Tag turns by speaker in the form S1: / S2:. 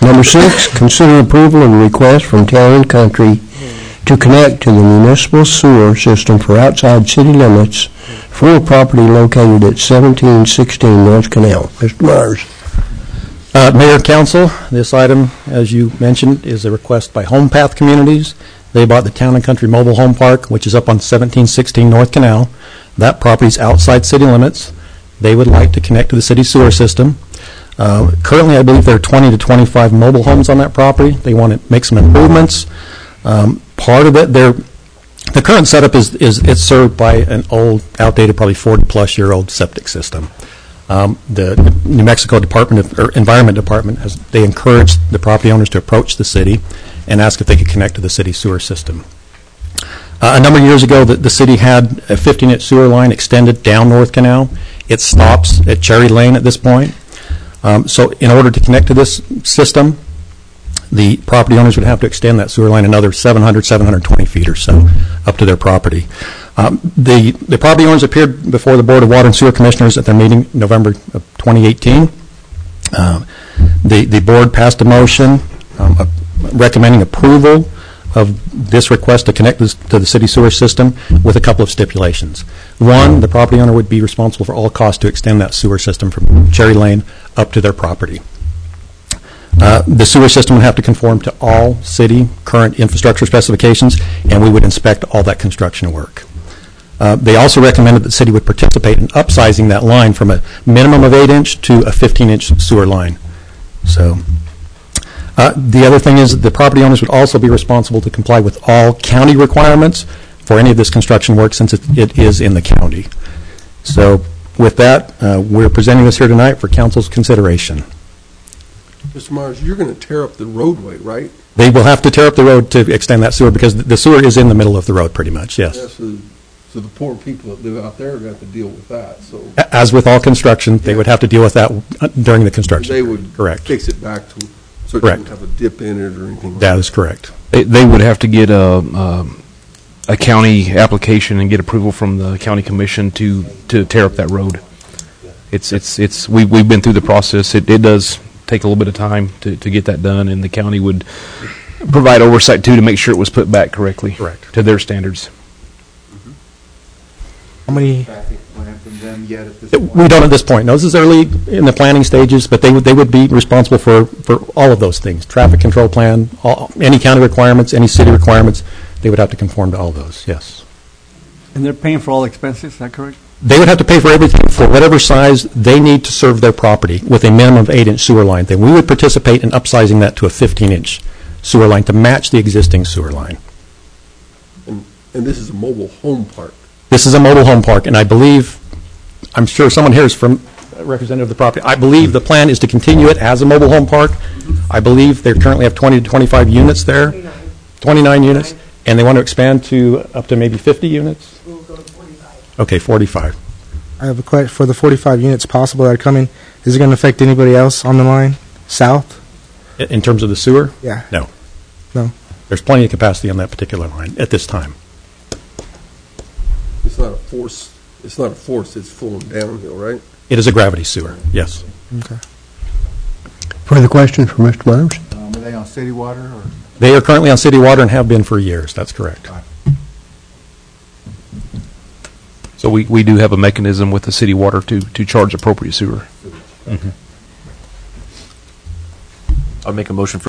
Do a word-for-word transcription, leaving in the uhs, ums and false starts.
S1: Number six, consider approval of a request from Town and Country to connect to the municipal sewer system for outside city limits for a property located at seventeen sixteen North Canal. Mister Myers.
S2: Uh, Mayor, Council, this item, as you mentioned, is a request by Home Path Communities. They bought the Town and Country Mobile Home Park, which is up on seventeen sixteen North Canal. That property is outside city limits. They would like to connect to the city sewer system. Uh, currently, I believe there are twenty to twenty-five mobile homes on that property. They want to make some improvements. Um, part of it, they're, the current setup is, is it's served by an old, outdated, probably forty plus year old septic system. Um, the New Mexico Department of or Environment Department has they encouraged the property owners to approach the city and ask if they could connect to the city sewer system. Uh, a number of years ago, the, the city had a fifteen inch sewer line extended down North Canal. It stops at Cherry Lane at this point. Um, so in order to connect to this system, the property owners would have to extend that sewer line another seven hundred, seven hundred twenty feet or so up to their property. Um, the, the property owners appeared before the Board of Water and Sewer Commissioners at their meeting in November of twenty eighteen. Uh, the, the board passed a motion um, uh, recommending approval of this request to connect this to the city sewer system with a couple of stipulations. One, the property owner would be responsible for all costs to extend that sewer system from Cherry Lane up to their property. Uh, the sewer system would have to conform to all city current infrastructure specifications, and we would inspect all that construction work. Uh, they also recommended that the city would participate in upsizing that line from a minimum of eight inch to a fifteen inch sewer line. So, uh, the other thing is the property owners would also be responsible to comply with all county requirements for any of this construction work, since it, it is in the county. So, with that, uh, we're presenting this here tonight for council's consideration.
S3: Mister Myers, you're going to tear up the roadway, right?
S2: They will have to tear up the road to extend that sewer because the sewer is in the middle of the road pretty much, yes.
S3: Yeah, so, so the poor people that live out there are going to have to deal with that. So,
S2: as with all construction, they
S3: yeah.
S2: would have to deal with that during the construction.
S3: They would
S2: correct.
S3: fix it back to so it
S2: correct.
S3: doesn't have a dip in it or anything like
S2: that.
S3: That
S2: is correct.
S4: They, they would have to get a, um, a county application and get approval from the county commission to, to tear up that road. It's, it's, it's, we, we've been through the process. It, it does take a little bit of time to, to get that done, and the county would provide oversight too to make sure it was put back correctly
S2: correct.
S4: to their standards.
S5: Mm-hmm.
S6: How many
S5: traffic plan from them yet at this
S2: it,
S5: point?
S2: We don't at this point. No, this is early in the planning stages, but they would they would be responsible for, for all of those things: traffic control plan, all, any county requirements, any city requirements. They would have to conform to all those. Yes.
S6: And they're paying for all expenses. Is that correct?
S2: They would have to pay for everything for whatever size they need to serve their property with a minimum of eight inch sewer line. Then we would participate in upsizing that to a fifteen inch sewer line to match the existing sewer line.
S3: And, and this is a mobile home park.
S2: This is a mobile home park, and I believe, I'm sure someone here is from a representative of the property. I believe the plan is to continue it as a mobile home park. I believe they currently have twenty to twenty-five units there, twenty-nine, twenty-nine units, and they want to expand to up to maybe fifty units.
S7: We'll go to forty-five.
S2: Okay, forty-five.
S8: I have a question for the forty-five units possible that are coming. Is it going to affect anybody else on the line south?
S2: In terms of the sewer?
S8: Yeah.
S2: No.
S8: No.
S2: There's plenty of capacity on that particular line at this time.
S3: It's not a force. It's not a force. It's flowing downhill, right?
S2: It is a gravity sewer. Yes.
S8: Okay.
S1: Further questions for Mister Myers?
S5: Um, are they on city water? Or?
S2: They are currently on city water and have been for years. That's correct.
S4: So we, we do have a mechanism with the city water to, to charge appropriate sewer.
S2: Mm-hmm.
S4: I'll make a motion for